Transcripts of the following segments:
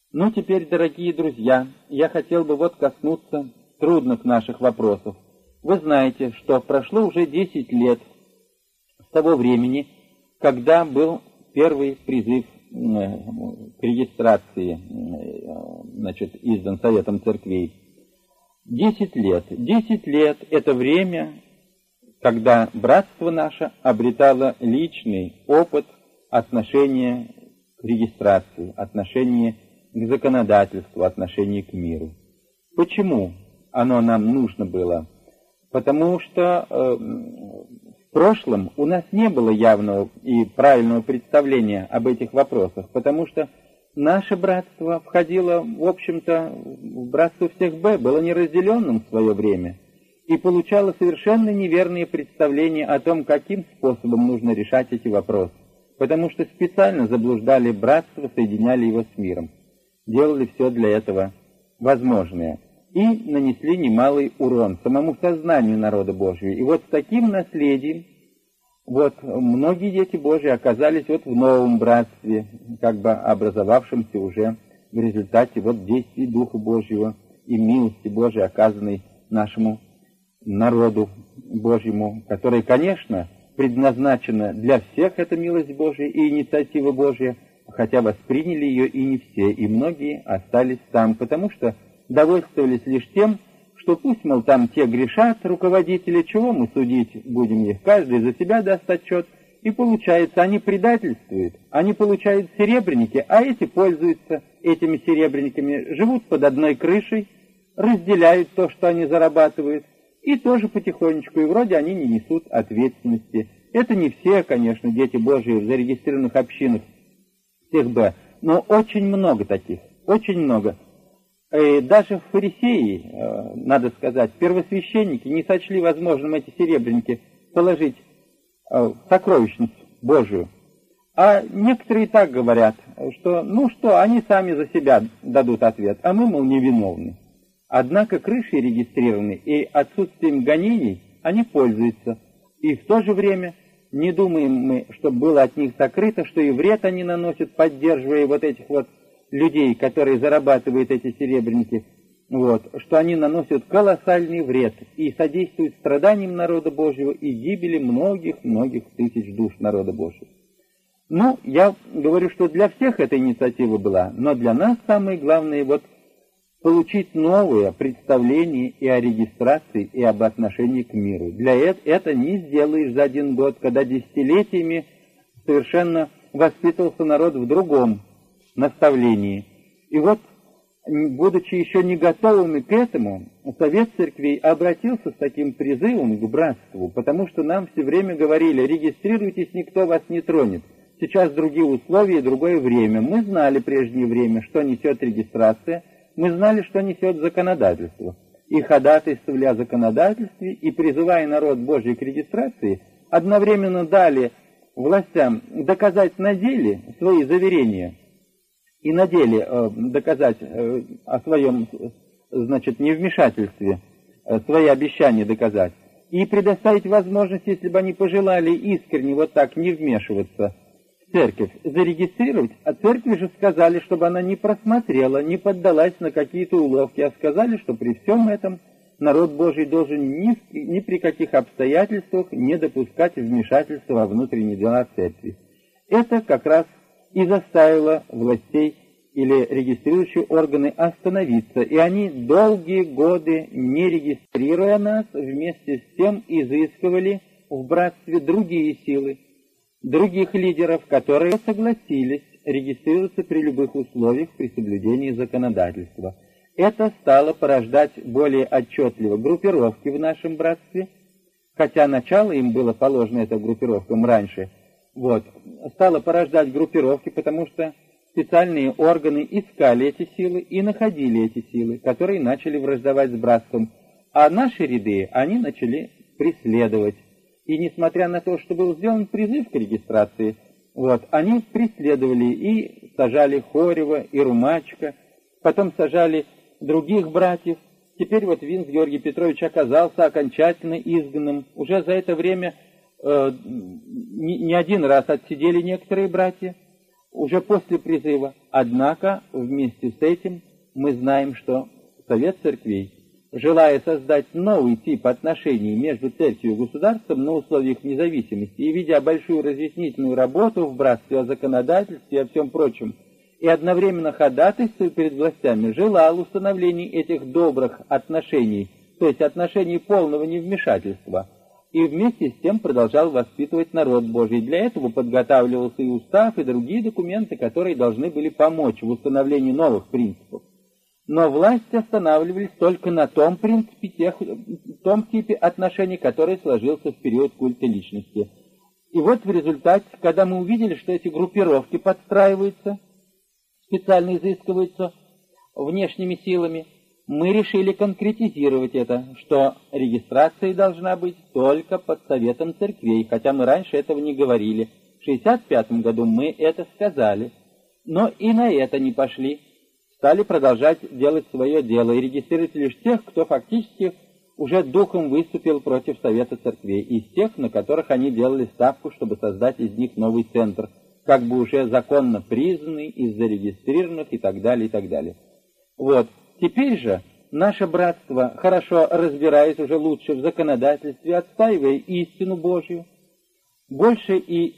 Ну, теперь, дорогие друзья, я хотел бы вот коснуться трудных наших вопросов. Вы знаете, что прошло уже 10 лет с того времени, когда был первый призыв к регистрации, издан Советом Церквей. 10 лет. 10 лет – это время, когда братство наше обретало личный опыт отношения к регистрации, отношения к законодательству, отношения к миру. Почему оно нам нужно было? Потому что в прошлом у нас не было явного и правильного представления об этих вопросах, потому что наше братство входило, в общем-то, в братство всех Б, было неразделенным в свое время и получало совершенно неверные представления о том, каким способом нужно решать эти вопросы, потому что специально заблуждали братство, соединяли его с миром, делали все для этого возможное и нанесли немалый урон самому сознанию народа Божьего. И вот с таким наследием многие дети Божьи оказались в новом братстве, образовавшемся уже в результате действий Духа Божьего и милости Божьей, оказанной нашему народу Божьему, которая, конечно, предназначена для всех, эта милость Божья и инициатива Божья, хотя восприняли ее и не все, и многие остались там, потому что довольствовались лишь тем, что пусть, мол, там те грешат, руководители, чего мы судить будем их, каждый за себя даст отчет, и получается, они предательствуют, они получают серебряники, а эти пользуются этими серебряниками, живут под одной крышей, разделяют то, что они зарабатывают, и тоже потихонечку, и вроде они не несут ответственности. Это не все, конечно, дети Божьи в зарегистрированных общинах всех Б, но очень много таких, очень много. И даже фарисеи, надо сказать, первосвященники не сочли возможным эти серебряники положить в сокровищницу Божию. А некоторые так говорят, что, они сами за себя дадут ответ, а мы, мол, невиновны. Однако крышей регистрированы и отсутствием гонений они пользуются. И в то же время не думаем мы, чтобы было от них сокрыто, что и вред они наносят, поддерживая этих людей, которые зарабатывают эти серебряники, что они наносят колоссальный вред и содействуют страданиям народа Божьего и гибели многих-многих тысяч душ народа Божьего. Я говорю, что для всех эта инициатива была, но для нас самое главное получить новое представление и о регистрации, и об отношении к миру. Для это не сделаешь за один год, когда десятилетиями совершенно воспитывался народ в другом наставлении. И будучи еще не готовыми к этому, Совет Церквей обратился с таким призывом к братству, потому что нам все время говорили: регистрируйтесь, никто вас не тронет. Сейчас другие условия, другое время. Мы знали прежнее время, что несет регистрация, мы знали, что несет законодательство. И ходатайствовали о законодательстве, и, призывая народ Божий к регистрации, одновременно дали властям доказать на деле свои заверения и на деле доказать о своем, невмешательстве, свои обещания доказать, и предоставить возможность, если бы они пожелали искренне так не вмешиваться в церковь, зарегистрировать, а церкви же сказали, чтобы она не просмотрела, не поддалась на какие-то уловки, а сказали, что при всем этом народ Божий должен ни при каких обстоятельствах не допускать вмешательства во внутренние дела церкви. Это как раз и заставило властей или регистрирующие органы остановиться, и они долгие годы, не регистрируя нас, вместе с тем изыскивали в братстве другие силы, других лидеров, которые согласились регистрироваться при любых условиях при соблюдении законодательства. Это стало порождать более отчетливо группировки в нашем братстве, хотя начало им было положено, это группировкам раньше, стало порождать группировки, потому что специальные органы искали эти силы и находили эти силы, которые начали враждовать с братством, а наши ряды они начали преследовать. И несмотря на то, что был сделан призыв к регистрации, они преследовали и сажали Хорева и Румачка, потом сажали других братьев. Теперь Винс Георгий Петрович оказался окончательно изгнанным. Уже за это время не один раз отсидели некоторые братья. уже после призыва. Однако вместе с этим мы знаем, что Совет Церквей, желая создать новый тип отношений между Церковью и государством на условиях независимости и ведя большую разъяснительную работу в братстве о законодательстве и о всем прочем, и одновременно ходатайствуя перед властями, желал установления этих добрых отношений, то есть отношений полного невмешательства, и вместе с тем продолжал воспитывать народ Божий. Для этого подготавливался и устав, и другие документы, которые должны были помочь в установлении новых принципов. Но власти останавливались только на том принципе, том типе отношений, который сложился в период культа личности. И вот в результате, когда мы увидели, что эти группировки подстраиваются, специально изыскиваются внешними силами, мы решили конкретизировать это, что регистрация должна быть только под Советом Церквей, хотя мы раньше этого не говорили. В 1965 году мы это сказали, но и на это не пошли. Стали продолжать делать свое дело и регистрировать лишь тех, кто фактически уже духом выступил против Совета Церквей, из тех, на которых они делали ставку, чтобы создать из них новый центр, как бы уже законно признанный, из зарегистрированных и так далее, и так далее. Вот. Теперь же наше братство, хорошо разбираясь уже лучше в законодательстве, отстаивая истину Божью, больше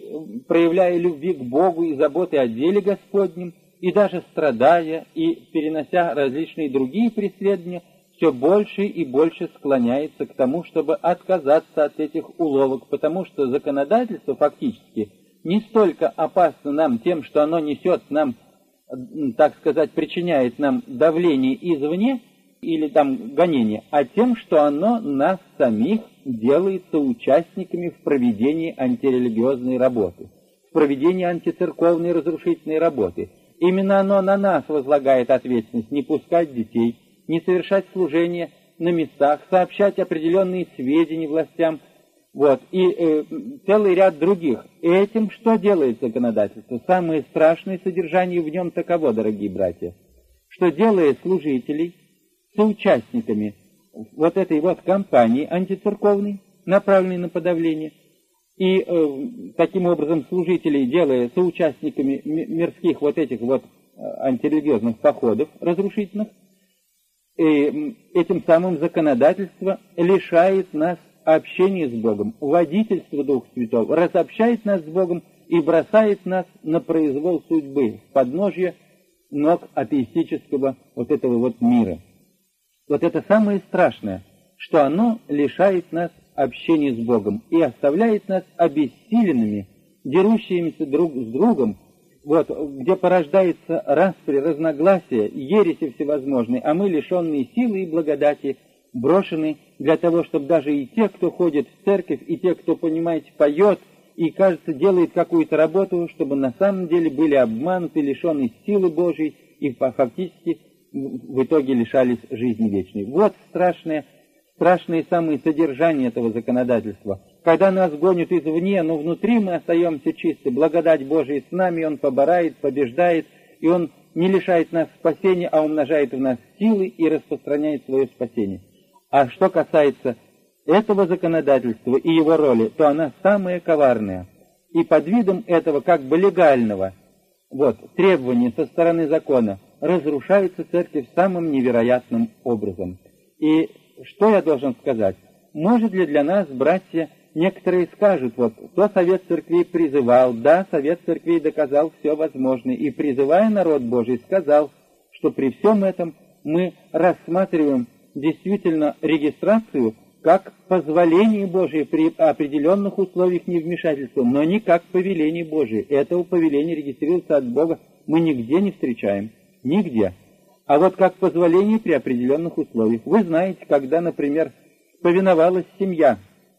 и проявляя любви к Богу и заботы о деле Господнем, и даже страдая и перенося различные другие преследования, все больше и больше склоняется к тому, чтобы отказаться от этих уловок, потому что законодательство фактически не столько опасно нам тем, что оно несет нам, так сказать, причиняет нам давление извне или там гонение, а тем, что оно нас самих делает соучастниками в проведении антирелигиозной работы, в проведении антицерковной разрушительной работы. Именно оно на нас возлагает ответственность не пускать детей, не совершать служение на местах, сообщать определенные сведения властям, вот, и целый ряд других. Этим что делает законодательство? Самое страшное содержание в нем таково, дорогие братья, что делая служителей соучастниками вот этой вот кампании антицерковной, направленной на подавление, и таким образом служителей, делая соучастниками мирских вот этих вот антирелигиозных походов разрушительных, и этим самым законодательство лишает нас общения с Богом, водительства Духа Святого, разобщает нас с Богом и бросает нас на произвол судьбы, в подножье ног атеистического вот этого вот мира. Вот это самое страшное, что оно лишает нас общения с Богом и оставляет нас обессиленными, дерущимися друг с другом, вот, где порождается распри, разногласия, ереси всевозможные, а мы, лишенные силы и благодати, брошены для того, чтобы даже и те, кто ходит в церковь, и те, кто, понимаете, поет, и, кажется, делает какую-то работу, чтобы на самом деле были обмануты, лишены силы Божьей, и фактически в итоге лишались жизни вечной. Вот страшное самое содержание этого законодательства. Когда нас гонят извне, но внутри мы остаемся чисты, благодать Божия с нами, Он поборает, побеждает, и Он не лишает нас спасения, а умножает в нас силы и распространяет свое спасение. А что касается этого законодательства и его роли, то она самая коварная. И под видом этого как бы легального требования со стороны закона разрушается церковь самым невероятным образом. И что я должен сказать? Может ли для нас, братья, некоторые скажут, то Совет Церквей призывал, да, Совет Церквей доказал все возможное, и призывая народ Божий, сказал, что при всем этом мы рассматриваем действительно регистрацию как позволение Божие при определенных условиях невмешательства, но не как повеление Божие. Этого повеления регистрируется от Бога мы нигде не встречаем. Нигде. А вот как позволение при определенных условиях. Вы знаете, когда, например, повиновалась семья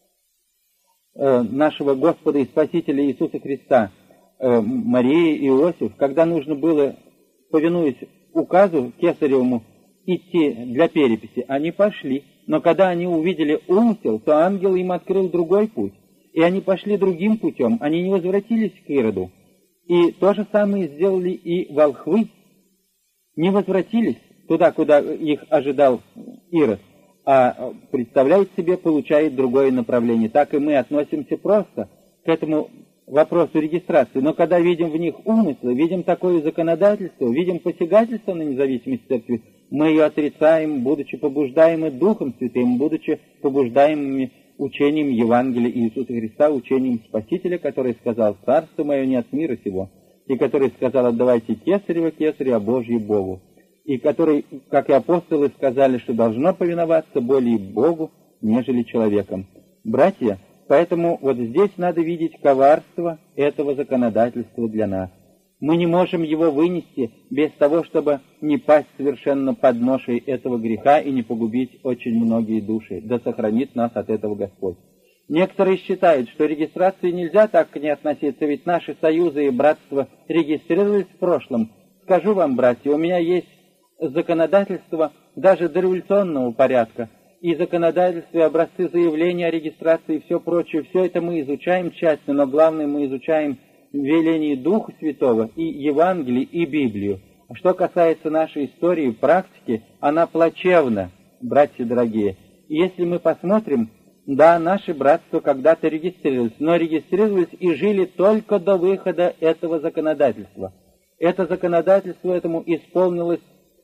нашего Господа и Спасителя Иисуса Христа, Мария и Иосиф, когда нужно было, повинуясь указу Кесаревому, идти для переписи, они пошли. Но когда они увидели умысел, то ангел им открыл другой путь. И они пошли другим путем, они не возвратились к Ироду. И то же самое сделали и волхвы. Не возвратились туда, куда их ожидал Ирод, а представляют себе, получает другое направление. Так и мы относимся просто к этому вопросу регистрации, но когда видим в них умыслы, видим такое законодательство, видим посягательство на независимость церкви, мы ее отрицаем, будучи побуждаемы Духом Святым, будучи побуждаемыми учением Евангелия Иисуса Христа, учением Спасителя, который сказал: «Царство мое не от мира сего», и который сказал: «Отдавайте кесарево кесарю, а Божье Богу», и который, как и апостолы, сказали, что должно повиноваться более Богу, нежели человеком. Братья, поэтому вот здесь надо видеть коварство этого законодательства для нас. Мы не можем его вынести без того, чтобы не пасть совершенно под ношей этого греха и не погубить очень многие души. Да сохранит нас от этого Господь. Некоторые считают, что регистрации нельзя так к ней относиться, ведь наши союзы и братства регистрировались в прошлом. Скажу вам, братья, у меня есть законодательство даже дореволюционного порядка, и законодательство, и образцы заявления о регистрации, и все прочее, все это мы изучаем тщательно, но главное, мы изучаем веление Духа Святого и Евангелие, и Библию. А что касается нашей истории и практики, она плачевна, братья дорогие. И если мы посмотрим, да, наши братства когда-то регистрировались, но регистрировались и жили только до выхода этого законодательства. Это законодательство этому исполнилось в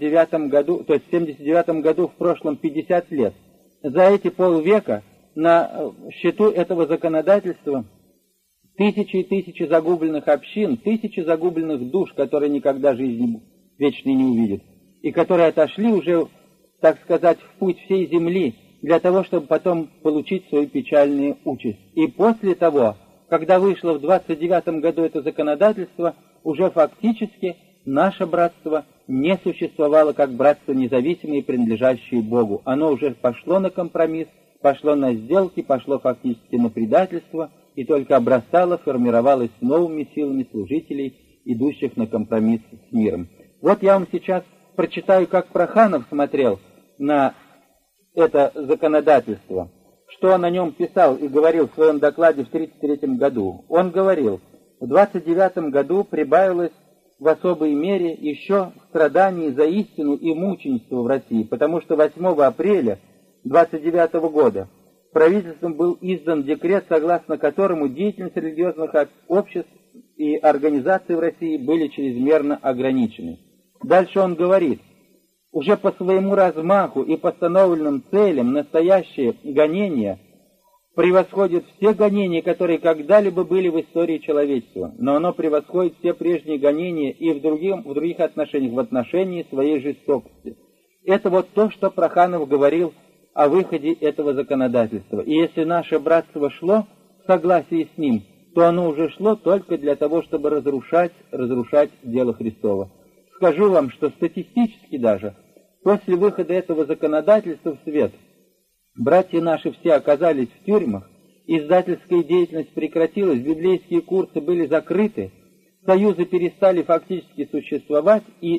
59 году, то есть в 79 году, в прошлом 50 лет. За эти полвека на счету этого законодательства тысячи и тысячи загубленных общин, тысячи загубленных душ, которые никогда жизни вечной не увидят, и которые отошли уже, так сказать, в путь всей земли, для того, чтобы потом получить свою печальную участь. И после того, когда вышло в 29 году это законодательство, уже фактически наше братство не существовало как братство независимое и принадлежащее Богу. Оно уже пошло на компромисс, пошло на сделки, пошло фактически на предательство, и только обрастало, формировалось новыми силами служителей, идущих на компромисс с миром. Вот я вам сейчас прочитаю, как Проханов смотрел на это законодательство, что он о нем писал и говорил в своем докладе в 1933 году. Он говорил: в 29 году прибавилось в особой мере еще страданий за истину и мученичество в России, потому что 8 апреля 29 года правительством был издан декрет, согласно которому деятельность религиозных обществ и организаций в России были чрезмерно ограничены. Дальше он говорит: уже по своему размаху и постановленным целям настоящее гонение превосходит все гонения, которые когда-либо были в истории человечества, но оно превосходит все прежние гонения и в других отношениях, в отношении своей жестокости. Это вот то, что Проханов говорил о выходе этого законодательства. И если наше братство шло в согласии с ним, то оно уже шло только для того, чтобы разрушать дело Христово. Скажу вам, что статистически даже после выхода этого законодательства в свет братья наши все оказались в тюрьмах, издательская деятельность прекратилась, библейские курсы были закрыты, союзы перестали фактически существовать, и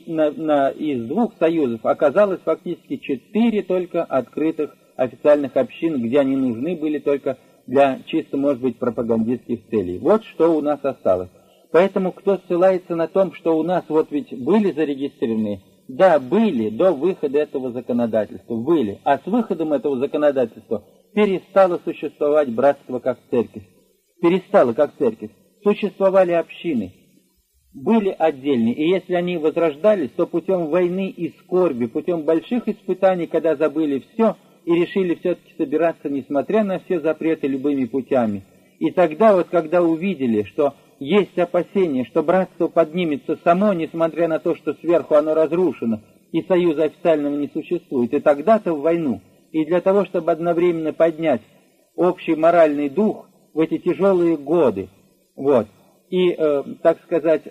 из 2 союзов оказалось фактически 4 только открытых официальных общин, где они нужны были только для чисто, может быть, пропагандистских целей. Вот что у нас осталось. Поэтому кто ссылается на том, что у нас вот ведь были зарегистрированы, да, были до выхода этого законодательства, были, а с выходом этого законодательства перестало существовать братство как церковь. Перестало как церковь. Существовали общины, были отдельные, и если они возрождались, то путем войны и скорби, путем больших испытаний, когда забыли все и решили все-таки собираться, несмотря на все запреты, любыми путями. И тогда вот, когда увидели, что есть опасение, что братство поднимется само, несмотря на то, что сверху оно разрушено, и союза официального не существует, и тогда-то в войну, и для того, чтобы одновременно поднять общий моральный дух в эти тяжелые годы, вот, и, так сказать,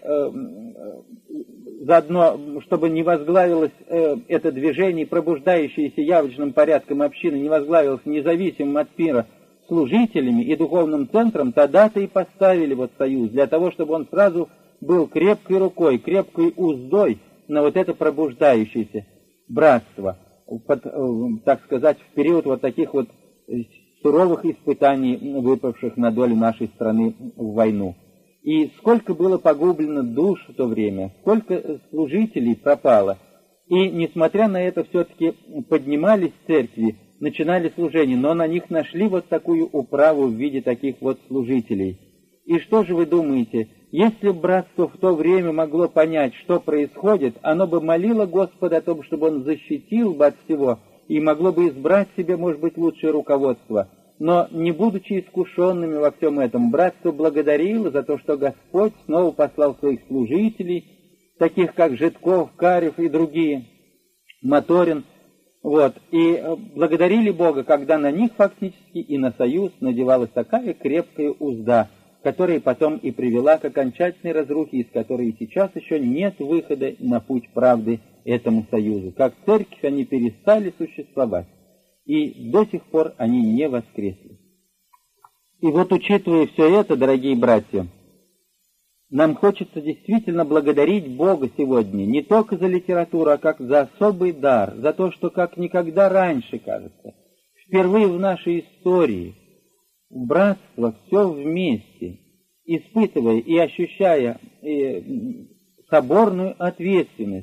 заодно, чтобы не возглавилось это движение, пробуждающееся явочным порядком общины, не возглавилось независимым от мира служителями и духовным центром, тогда-то и поставили вот союз, для того, чтобы он сразу был крепкой рукой, крепкой уздой на вот это пробуждающееся братство, так сказать, в период вот таких вот суровых испытаний, выпавших на долю нашей страны в войну. И сколько было погублено душ в то время, сколько служителей пропало. И, несмотря на это, все-таки поднимались церкви, начинали служение, но на них нашли вот такую управу в виде таких вот служителей. И что же вы думаете, если братство в то время могло понять, что происходит, оно бы молило Господа о том, чтобы он защитил бы от всего, и могло бы избрать себе, может быть, лучшее руководство. Но, не будучи искушенными во всем этом, братство благодарило за то, что Господь снова послал своих служителей, таких как Житков, Карев и другие, Моторин, и благодарили Бога, когда на них фактически и на союз надевалась такая крепкая узда, которая потом и привела к окончательной разрухе, из которой сейчас еще нет выхода на путь правды этому союзу. Как церковь они перестали существовать, и до сих пор они не воскресли. И вот, учитывая все это, дорогие братья, нам хочется действительно благодарить Бога сегодня не только за литературу, а как за особый дар, за то, что как никогда раньше, кажется, впервые в нашей истории братство все вместе, испытывая и ощущая соборную ответственность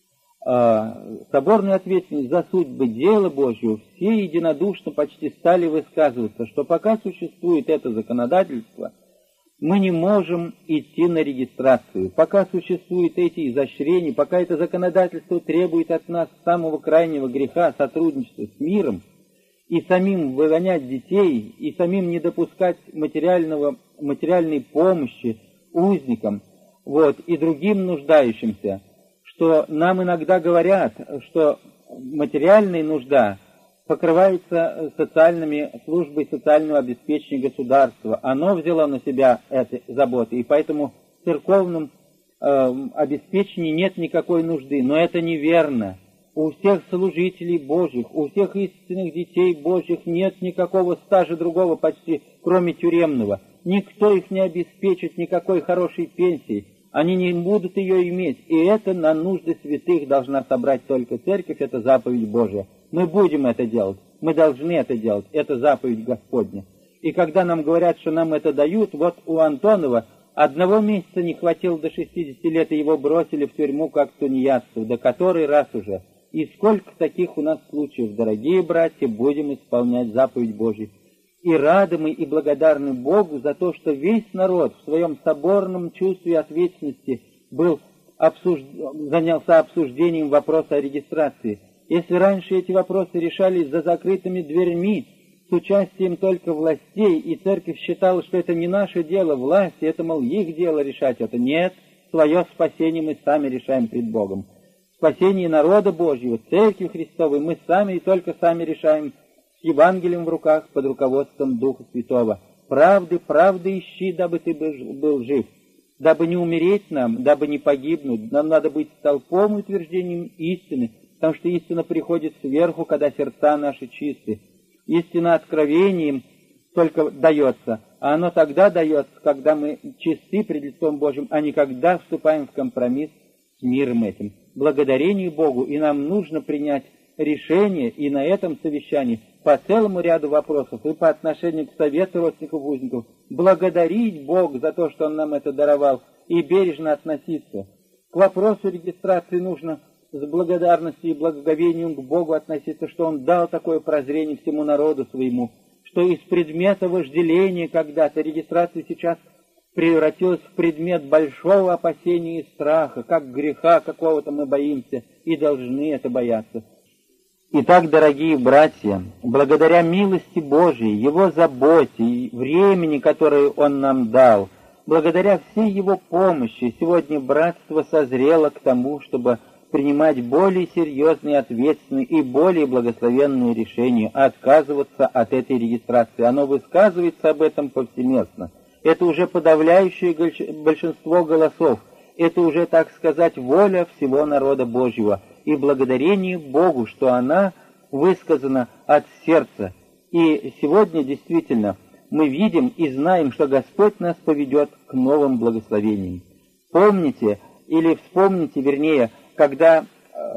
за судьбы дела Божьего, все единодушно почти стали высказываться, что пока существует это законодательство, мы не можем идти на регистрацию. Пока существуют эти изощрения, пока это законодательство требует от нас самого крайнего греха сотрудничества с миром, и самим выгонять детей, и самим не допускать материальной помощи узникам, и другим нуждающимся, что нам иногда говорят, что материальная нужда покрывается службой социального обеспечения государства. Оно взяло на себя эти заботы, и поэтому в церковном обеспечении нет никакой нужды. Но это неверно. У всех служителей Божьих, у всех истинных детей Божьих нет никакого стажа другого почти, кроме тюремного. Никто их не обеспечит никакой хорошей пенсией. Они не будут ее иметь. И это на нужды святых должна собрать только церковь, это заповедь Божия. Мы будем это делать, мы должны это делать, это заповедь Господня. И когда нам говорят, что нам это дают, у Антонова 1 месяца не хватило до 60 лет, и его бросили в тюрьму как тунеядцев, до который раз уже. И сколько таких у нас случаев, дорогие братья, будем исполнять заповедь Божью. И рады мы и благодарны Богу за то, что весь народ в своем соборном чувстве ответственности занялся обсуждением вопроса о регистрации. Если раньше эти вопросы решались за закрытыми дверьми, с участием только властей, и церковь считала, что это не наше дело, власти, это, мол, их дело решать это. Нет, свое спасение мы сами решаем пред Богом. Спасение народа Божьего, Церкви Христовой мы сами и только сами решаем с Евангелием в руках под руководством Духа Святого. Правды ищи, дабы ты был жив, дабы не умереть нам, дабы не погибнуть. Нам надо быть столпом и утверждением истины, потому что истина приходит сверху, когда сердца наши чисты. Истина откровением только дается, а оно тогда дается, когда мы чисты пред лицом Божьим, а не когда вступаем в компромисс с миром этим. Благодарение Богу, и нам нужно принять решение и на этом совещании по целому ряду вопросов, и по отношению к совету родственников узников, благодарить Бога за то, что Он нам это даровал, и бережно относиться. К вопросу регистрации нужно с благодарностью и благоговением к Богу относиться, что Он дал такое прозрение всему народу своему, что из предмета вожделения когда-то регистрация сейчас превратилась в предмет большого опасения и страха, как греха какого-то мы боимся и должны это бояться. Итак, дорогие братья, благодаря милости Божией, Его заботе и времени, которое Он нам дал, благодаря всей Его помощи, сегодня братство созрело к тому, чтобы принимать более серьезные, ответственные и более благословенные решения, отказываться от этой регистрации. Оно высказывается об этом повсеместно. Это уже подавляющее большинство голосов. Это уже, так сказать, воля всего народа Божьего. И благодарение Богу, что она высказана от сердца. И сегодня действительно мы видим и знаем, что Господь нас поведет к новым благословениям. Помните, или вспомните, вернее, когда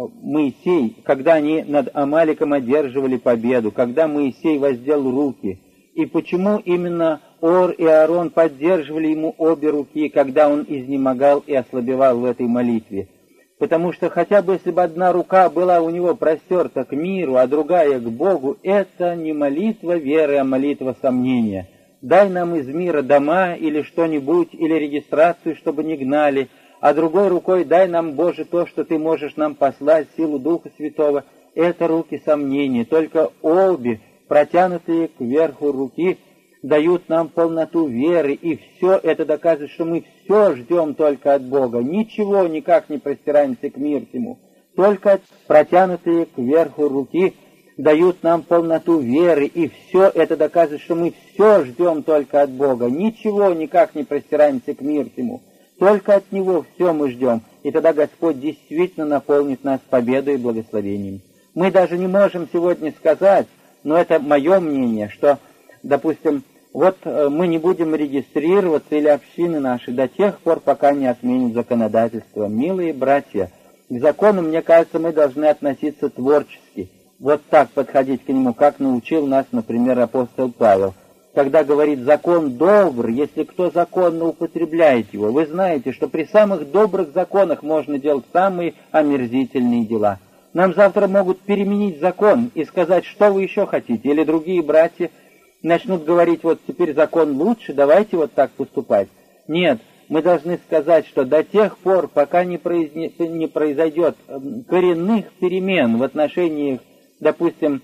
Моисей, когда они над Амаликом одерживали победу, когда Моисей воздел руки, и почему именно Ор и Аарон поддерживали ему обе руки, когда он изнемогал и ослабевал в этой молитве. Потому что хотя бы если бы одна рука была у него простерта к миру, а другая к Богу, это не молитва веры, а молитва сомнения. дай нам из мира дома или что-нибудь, или регистрацию, чтобы не гнали, а другой рукой дай нам, Боже, то, что Ты можешь нам послать, силу Духа Святого. Это руки сомнений, только обе, протянутые кверху руки, дают нам полноту веры, и все это доказывает, что мы все ждем только от Бога, ничего никак не простираемся к миру Ему. Только протянутые кверху руки дают нам полноту веры, и все это доказывает, что мы все ждем только от Бога, ничего никак не простираемся к миру Ему. Только от Него все мы ждем, и тогда Господь действительно наполнит нас победой и благословением. Мы даже не можем сегодня сказать, но это мое мнение, что, допустим, вот мы не будем регистрироваться или общины наши до тех пор, пока не отменят законодательство. Милые братья, к закону, мне кажется, мы должны относиться творчески, вот так подходить к нему, как научил нас, например, апостол Павел. Когда говорит «закон добр», если кто законно употребляет его, вы знаете, что при самых добрых законах можно делать самые омерзительные дела. Нам завтра могут переменить закон и сказать, что вы еще хотите, или другие братья начнут говорить, вот теперь закон лучше, давайте вот так поступать. Нет, мы должны сказать, что до тех пор, пока не произойдет коренных перемен в отношении, допустим,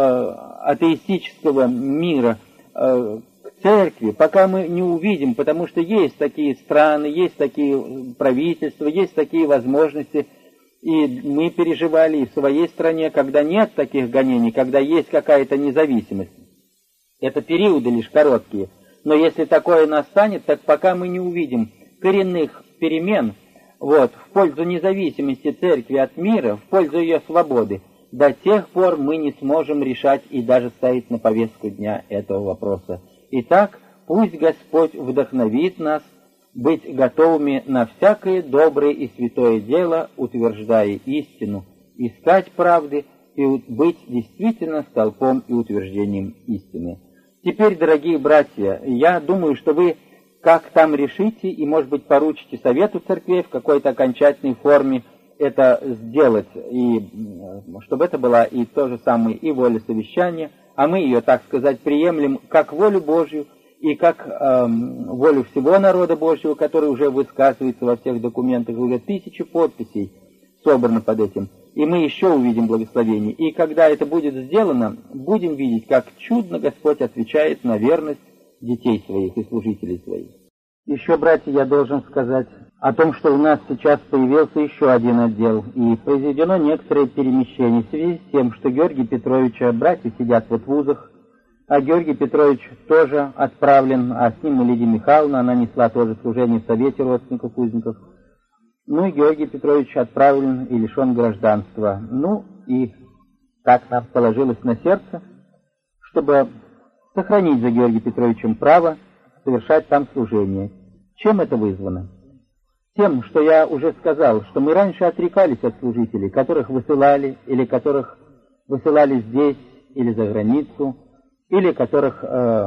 атеистического мира к церкви, пока мы не увидим, потому что есть такие страны, есть такие правительства, есть такие возможности, и мы переживали и в своей стране, когда нет таких гонений, когда есть какая-то независимость. Это периоды лишь короткие. Но если такое настанет, так пока мы не увидим коренных перемен в пользу независимости церкви от мира, в пользу ее свободы, до тех пор мы не сможем решать и даже ставить на повестку дня этого вопроса. Итак, пусть Господь вдохновит нас быть готовыми на всякое доброе и святое дело, утверждая истину, искать правды и быть действительно столпом и утверждением истины. Теперь, дорогие братья, я думаю, что вы как там решите и, может быть, поручите Совету Церквей в какой-то окончательной форме это сделать, и чтобы это была и то же самое и воля совещания, а мы ее, так сказать, приемлем как волю Божью и как волю всего народа Божьего, который уже высказывается во всех документах, уже 1000 подписей собрано под этим. И мы еще увидим благословение. И когда это будет сделано, будем видеть, как чудно Господь отвечает на верность детей своих и служителей своих. Еще, братья, я должен сказать о том, что у нас сейчас появился еще один отдел, и произведено некоторое перемещение в связи с тем, что Георгий Петровича братья сидят в вузах, а Георгий Петрович тоже отправлен, а с ним и Лидия Михайловна, она несла тоже служение в Совете родственников узников. Ну и Георгий Петрович отправлен и лишен гражданства. Ну и так нам положилось на сердце, чтобы сохранить за Георгием Петровичем право совершать там служение. Чем это вызвано? Тем, что я уже сказал, что мы раньше отрекались от служителей, которых высылали, или которых высылали здесь, или за границу, или которых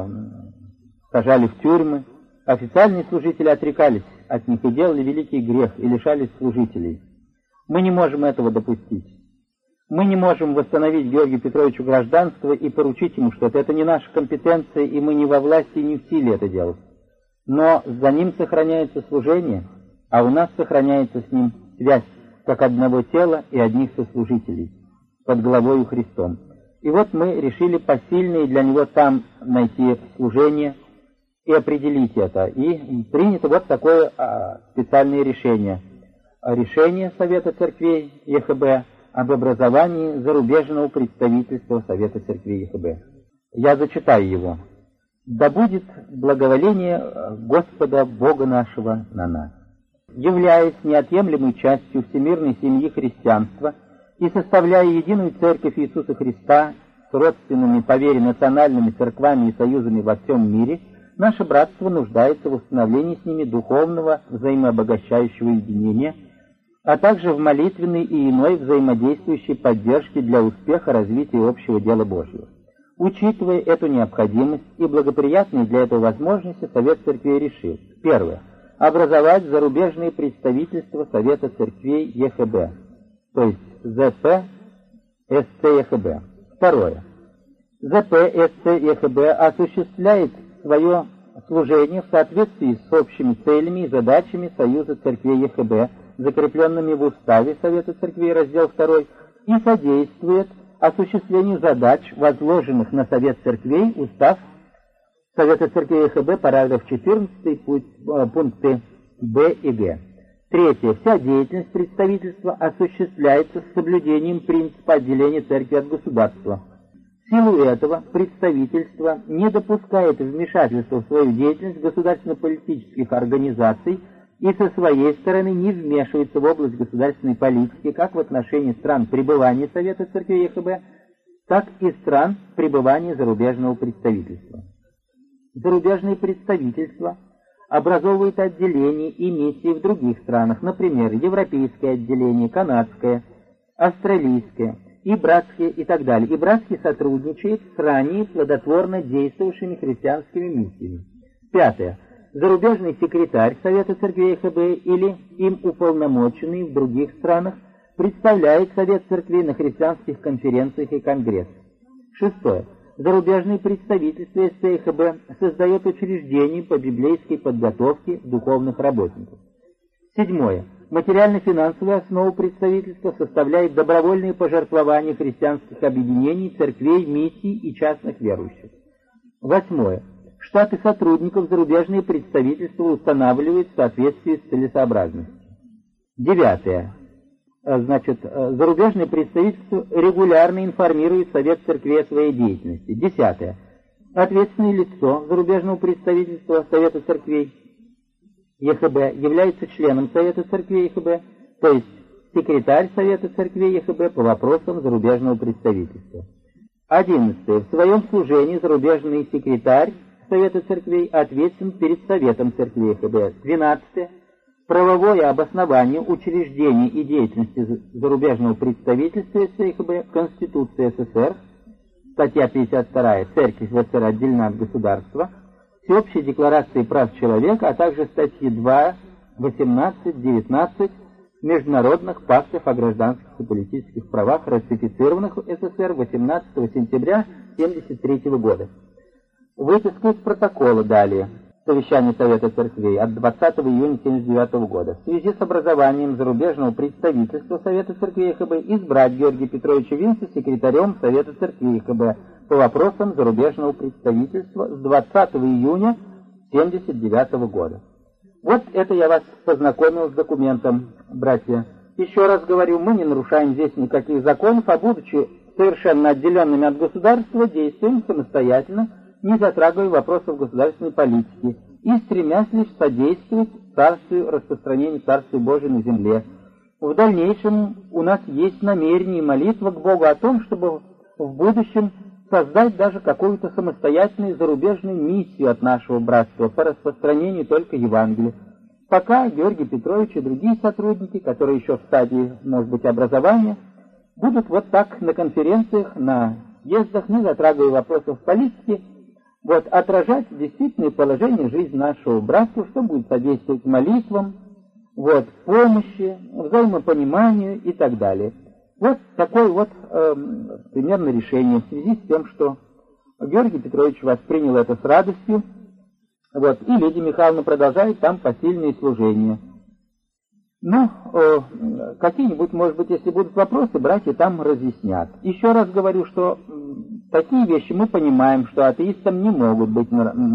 сажали в тюрьмы. Официальные служители отрекались от них и делали великий грех, и лишались служителей. Мы не можем этого допустить. Мы не можем восстановить Георгию Петровичу гражданство и поручить ему что-то. Это не наша компетенция, и мы не во власти и не в силе это делать. Но за ним сохраняется служение, а у нас сохраняется с ним связь, как одного тела и одних сослужителей, под главою Христом. И вот мы решили посильные для него там найти служение и определить это. И принято вот такое специальное решение. Решение Совета Церквей ЕХБ об образовании зарубежного представительства Совета Церквей ЕХБ. Я зачитаю его. «Да будет благоволение Господа Бога нашего на нас. Являясь неотъемлемой частью всемирной семьи христианства и составляя единую Церковь Иисуса Христа с родственными по вере национальными церквами и союзами во всем мире, наше братство нуждается в установлении с ними духовного взаимообогащающего единения, а также в молитвенной и иной взаимодействующей поддержке для успеха развития общего дела Божьего. Учитывая эту необходимость и благоприятные для этого возможности, Совет Церквей решил: первое. Образовать зарубежные представительства Совета Церквей ЕХБ, то есть ЗП, СЦ ЕХБ. Второе. ЗП, СЦ ЕХБ осуществляет свое служение в соответствии с общими целями и задачами Союза церквей ЕХБ, закрепленными в Уставе Совета церквей, раздел 2, и содействует осуществлению задач, возложенных на Совет церквей, Устав Совета церквей ЕХБ, параграф 14, пункты Б и Г. Третье. Вся деятельность представительства осуществляется с соблюдением принципа отделения церкви от государства. В силу этого представительство не допускает вмешательства в свою деятельность государственно-политических организаций и со своей стороны не вмешивается в область государственной политики как в отношении стран пребывания Совета церквей ЕХБ, так и стран пребывания зарубежного представительства. Зарубежные представительства образовывают отделения и миссии в других странах, например, европейское отделение, канадское, австралийское и братские и так далее. И братские сотрудничают с ранее плодотворно действовавшими христианскими миссиями. Пятое. Зарубежный секретарь Совета церквей ЕХБ или им уполномоченный в других странах представляет Совет церквей на христианских конференциях и конгрессах. Шестое. Зарубежное представительство СЦЕХБ создает учреждения по библейской подготовке духовных работников. Седьмое. Материально-финансовую основу представительства составляет добровольные пожертвования христианских объединений, церквей, миссий и частных верующих. Восьмое. Штаты сотрудников зарубежные представительства устанавливают в соответствии с целесообразностью. Девятое. Зарубежное представительство регулярно информирует Совет церквей о своей деятельности. Десятое. Ответственное лицо зарубежного представительства Совета церквей ЕХБ является членом Совета церквей ЕХБ, то есть секретарь Совета церквей ЕХБ по вопросам зарубежного представительства. 11. В своем служении зарубежный секретарь Совета церквей ответственен перед Советом церквей ЕХБ. 12. Правовое обоснование учреждений и деятельности зарубежного представительства СЦЕХБ, Конституция СССР, статья 52, Церковь в СССР отделена от государства, Всеобщей декларации прав человека, а также статьи 2, 18, 19 Международных пактов о гражданских и политических правах, ратифицированных в СССР 18 сентября 1973 года. Выписка из протокола далее. Совещание Совета церквей от 20 июня 1979 года. В связи с образованием зарубежного представительства Совета церквей ЕХБ избрать Георгия Петровича Винца секретарем Совета церквей ЕХБ по вопросам зарубежного представительства с 20 июня 1979 года. Вот это я вас познакомил с документом, братья. Еще раз говорю, мы не нарушаем здесь никаких законов, а будучи совершенно отделенными от государства, действуем самостоятельно, не затрагивая вопросов государственной политики и стремясь лишь содействовать царствию, распространению Царствия Божия на земле. В дальнейшем у нас есть намерение и молитва к Богу о том, чтобы в будущем создать даже какую-то самостоятельную зарубежную миссию от нашего братства по распространению только Евангелия. Пока Георгий Петрович и другие сотрудники, которые еще в стадии, может быть, образования, будут вот так на конференциях, на съездах, не затрагивая вопросов политики, вот, отражать действительное положение жизни нашего братства, что будет содействовать молитвам, вот, помощи, взаимопониманию и так далее. Вот такое вот примерно решение в связи с тем, что Георгий Петрович воспринял это с радостью, вот, и Лидия Михайловна продолжает там посильные служения. Ну, какие-нибудь, может быть, если будут вопросы, братья там разъяснят. Еще раз говорю, что такие вещи мы понимаем, что атеистам не могут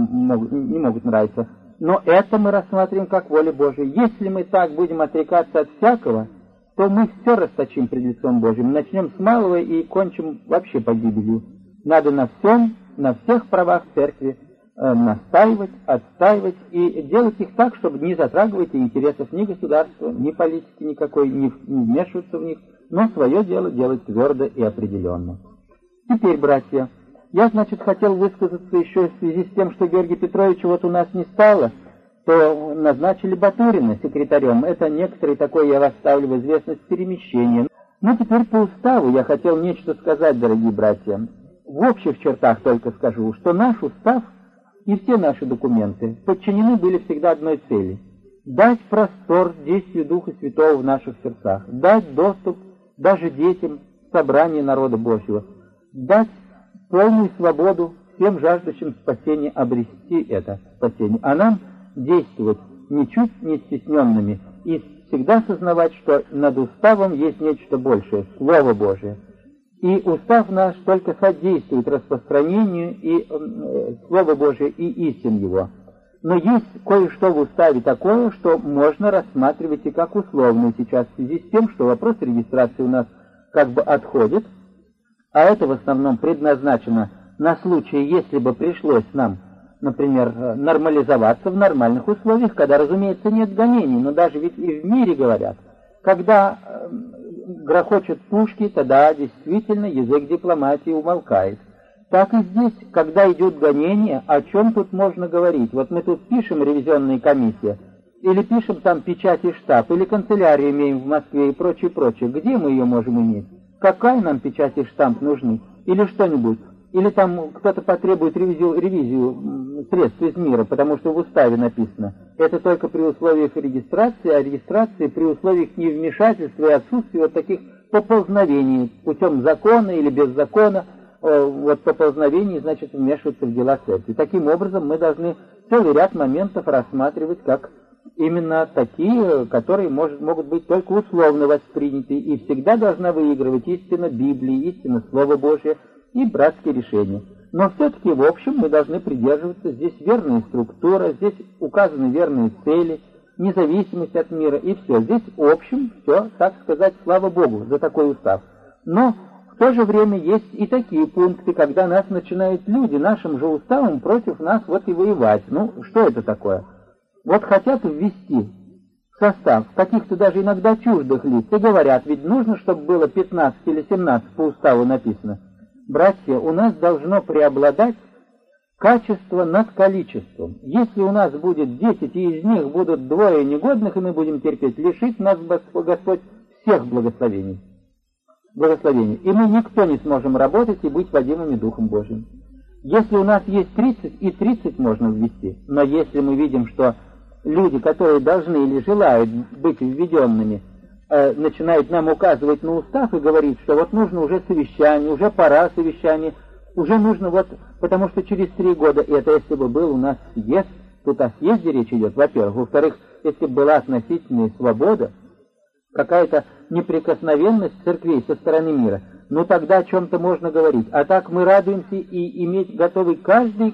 нравиться. Но это мы рассматриваем как воля Божия. Если мы так будем отрекаться от всякого, то мы все расточим пред лицом Божьим. Начнем с малого и кончим вообще погибелью. Надо на всем, на всех правах церкви настаивать, отстаивать и делать их так, чтобы не затрагивать интересов ни государства, ни политики никакой, не вмешиваться в них, но свое дело делать твердо и определенно. Теперь, братья, я, хотел высказаться еще в связи с тем, что Георгия Петровича вот у нас не стало, то назначили Батурина секретарем. Это некоторые такое, я вас ставлю в известность, перемещение. Но теперь по уставу я хотел нечто сказать, дорогие братья. В общих чертах только скажу, что наш устав и все наши документы подчинены были всегда одной цели – дать простор действию Духа Святого в наших сердцах, дать доступ даже детям в собрание народа Божьего, дать полную свободу всем жаждущим спасения обрести это спасение, а нам действовать ничуть не стесненными и всегда сознавать, что над уставом есть нечто большее, Слово Божие. И устав наш только содействует распространению и Слова Божия и истин его. Но есть кое-что в уставе такое, что можно рассматривать и как условное сейчас в связи с тем, что вопрос регистрации у нас как бы отходит, а это в основном предназначено на случай, если бы пришлось нам, например, нормализоваться в нормальных условиях, когда, разумеется, нет гонений, но даже ведь и в мире говорят, когда грохочут пушки, тогда действительно язык дипломатии умолкает. Так и здесь, когда идет гонение, о чем тут можно говорить? Вот мы тут пишем ревизионные комиссии, или пишем там печать и штаб, или канцелярию имеем в Москве и прочее, прочее. Где мы ее можем иметь? Какая нам печать и штамп нужны? Или что-нибудь? Или там кто-то потребует ревизию средств из мира, потому что в уставе написано. Это только при условиях регистрации, а регистрации при условиях невмешательства и отсутствия вот таких поползновений путем закона или без закона. Вот поползновений, значит, вмешиваться в дела церкви. Таким образом, мы должны целый ряд моментов рассматривать как именно такие, которые могут быть только условно восприняты, и всегда должна выигрывать истина Библии, истина Слова Божия и братские решения. Но все-таки, в общем, мы должны придерживаться, здесь верная структура, здесь указаны верные цели, независимость от мира, и все. Здесь, в общем, все, так сказать, слава Богу за такой устав. Но в то же время есть и такие пункты, когда нас начинают люди нашим же уставом против нас вот и воевать. Ну, что это такое? Вот хотят ввести в состав каких-то даже иногда чуждых лиц и говорят, ведь нужно, чтобы было 15 или 17 по уставу написано. Братья, у нас должно преобладать качество над количеством. Если у нас будет 10, и из них будут 2 негодных, и мы будем терпеть, лишить нас Господь всех благословений. И мы никто не сможем работать и быть водимыми Духом Божьим. Если у нас есть 30, и 30 можно ввести, но если мы видим, что люди, которые должны или желают быть введенными, начинают нам указывать на устав и говорить, что вот нужно уже совещание, уже пора совещания, уже нужно вот, потому что через 3 года, это если бы был у нас съезд, тут о съезде речь идет, во-первых. Во-вторых, если бы была относительная свобода, какая-то неприкосновенность церквей со стороны мира, ну тогда о чем-то можно говорить. А так мы радуемся и иметь готовый каждый,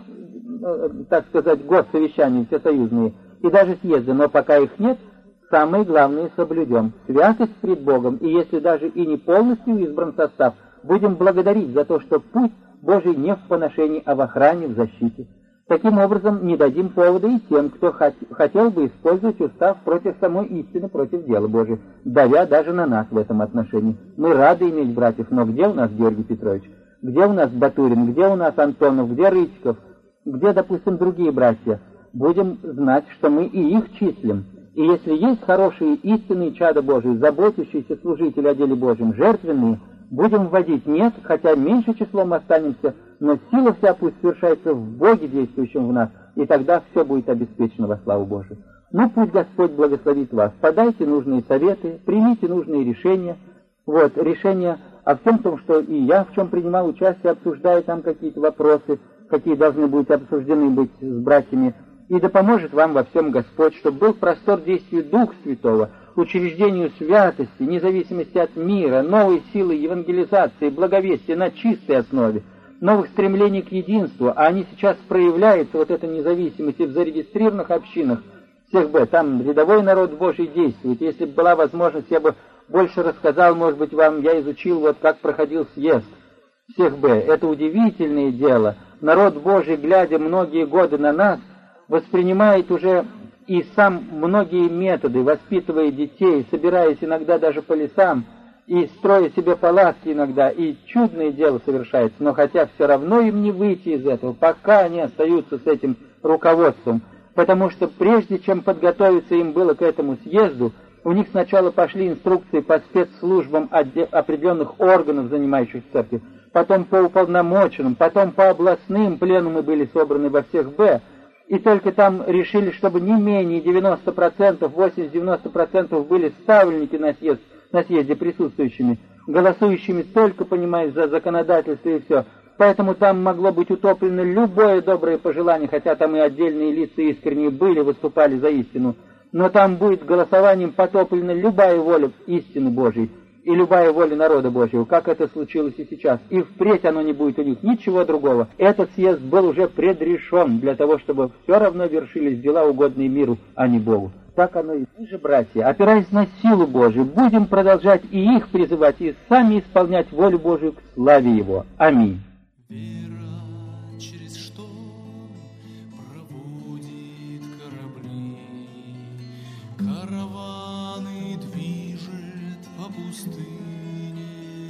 так сказать, год совещаний всесоюзные и даже съезды, но пока их нет, самое главное соблюдем святость пред Богом, и если даже и не полностью избран состав, будем благодарить за то, что путь Божий не в поношении, а в охране, в защите. Таким образом, не дадим повода и тем, кто хотел бы использовать устав против самой истины, против дела Божия, давя даже на нас в этом отношении. Мы рады иметь братьев, но где у нас Георгий Петрович? Где у нас Батурин? Где у нас Антонов? Где Рычков? Где, допустим, другие братья? Будем знать, что мы и их числим. И если есть хорошие истинные чада Божии, заботящиеся служители о деле Божьем, жертвенные, будем вводить, нет, хотя меньше числом останемся, но сила вся пусть совершается в Боге, действующем в нас, и тогда все будет обеспечено во славу Божию. Ну, пусть Господь благословит вас, подайте нужные советы, примите нужные решения. Вот, решения о всем том, что и я в чем принимал участие, обсуждая там какие-то вопросы, какие должны быть обсуждены быть с братьями, и да поможет вам во всем Господь, чтобы был простор действию Духа Святого, учреждению святости, независимости от мира, новой силы евангелизации, благовестия на чистой основе, новых стремлений к единству, а они сейчас проявляются, вот эта независимость, и в зарегистрированных общинах всех Б, там рядовой народ Божий действует. Если бы была возможность, я бы больше рассказал, может быть, вам, я изучил, вот как проходил съезд всех Б. Это удивительное дело. Народ Божий, глядя многие годы на нас, воспринимает уже и сам многие методы, воспитывая детей, собираясь иногда даже по лесам, и строя себе палатки иногда, и чудное дело совершается, но хотя все равно им не выйти из этого, пока они остаются с этим руководством, потому что прежде чем подготовиться им было к этому съезду, у них сначала пошли инструкции по спецслужбам определенных органов, занимающихся церковью, потом по уполномоченным, потом по областным пленумы были собраны во всех Б, и только там решили, чтобы не менее 90%, 80-90% были ставленники на съезде присутствующими, голосующими только, понимаешь, за законодательство и все. Поэтому там могло быть утоплено любое доброе пожелание, хотя там и отдельные лица искренние были, выступали за истину. Но там будет голосованием потоплена любая воля истины Божьей и любая воля народа Божьего, как это случилось и сейчас. И впредь оно не будет у них ничего другого. Этот съезд был уже предрешен для того, чтобы все равно вершились дела, угодные миру, а не Богу. Так оно и мы же, братья, опираясь на силу Божию, будем продолжать и их призывать, и сами исполнять волю Божию к славе Его. Аминь. Вера через шторм проводит корабли, караваны движет по пустыне,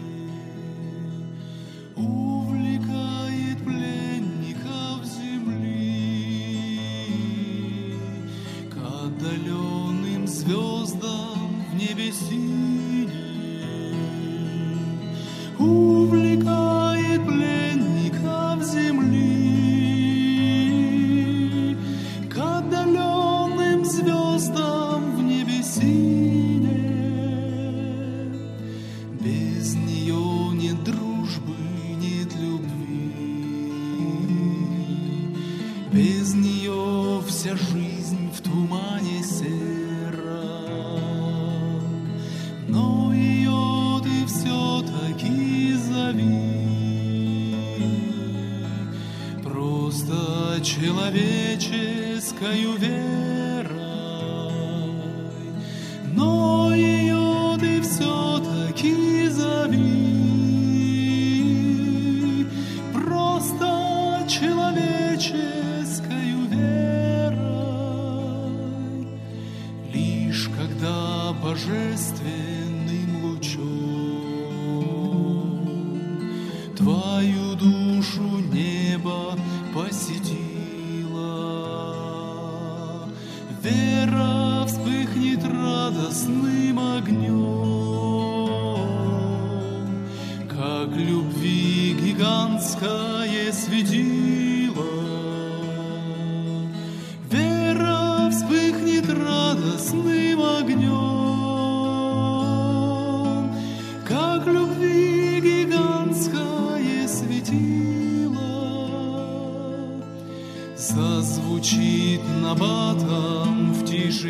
увлекает пленников земли к отдаленным звездам в небе синем, увлекает пленников земли к отдаленным звездам в небе синем. Без нее нет дружбы, нет любви, без нее вся жизнь в тумане сером, но ее ты все-таки зови просто человеческою верой, но ее ты все-таки зови просто человеческою верой. Лишь когда божественным лучом твою душу небо посетила, вера вспыхнет радостным огнем, как любви гигантское светило. Вера вспыхнет радостным огнем, как любви гигантское светило. Зазвучит набатом в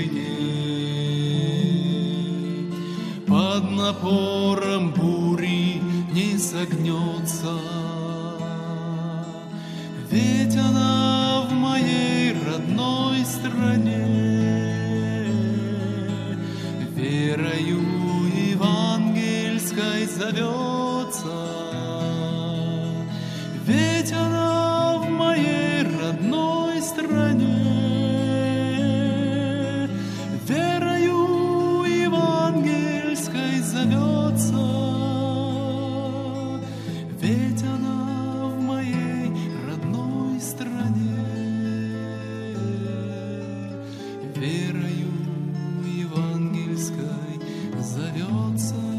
тишине, под напором бури не согнется, ведь она в моей родной стране, верою евангельской зовется, ведь она в моей родной стране, верою евангельской зовется, ведь она в моей родной стране, верою евангельской зовется.